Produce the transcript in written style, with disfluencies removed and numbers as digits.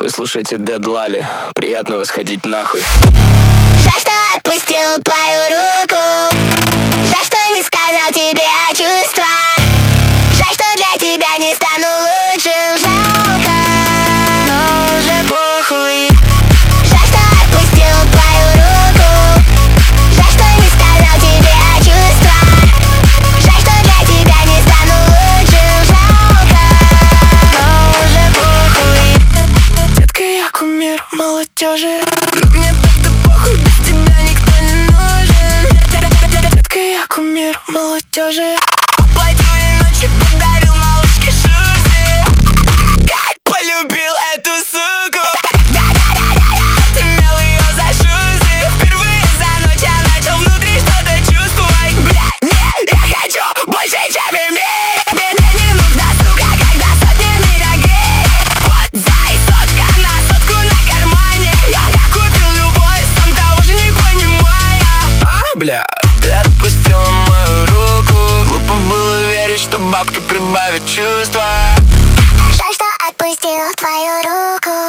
Вы слушаете Dead Lally. Приятного сходить нахуй. Жаль, что отпустил твою руку. Жаль, что не сказал тебе о чувствах. Жаль, что для тебя не стану лучшим. Жалко, но уже похуй. Жаль, что отпустил твою руку. Жаль, что не сказал тебе о чувствах. Жаль, что для тебя не стану лучшим. Жалко, но уже похуй. Детка, я кумир молодежи. Мне так-то похуй, без тебя никто не нужен. Детка, я кумир молодежи. Оплатил ей ночи, подарил малышке шузи. Как полюбил эту суку. Отымел ее за шузи. Впервые за ночь я начал внутри что-то чувствовать. Бля, нет, я хочу больше, чем иметь. Мне не нужна сука, когда сотнями рогей. Вот дай сотка на сотку на кармане. Я купил любовь, сам того же не понимая. Бля, ты отпустила мою руку. Глупо было верить, что бабки прибавят чувства. Жаль, что отпустил твою руку.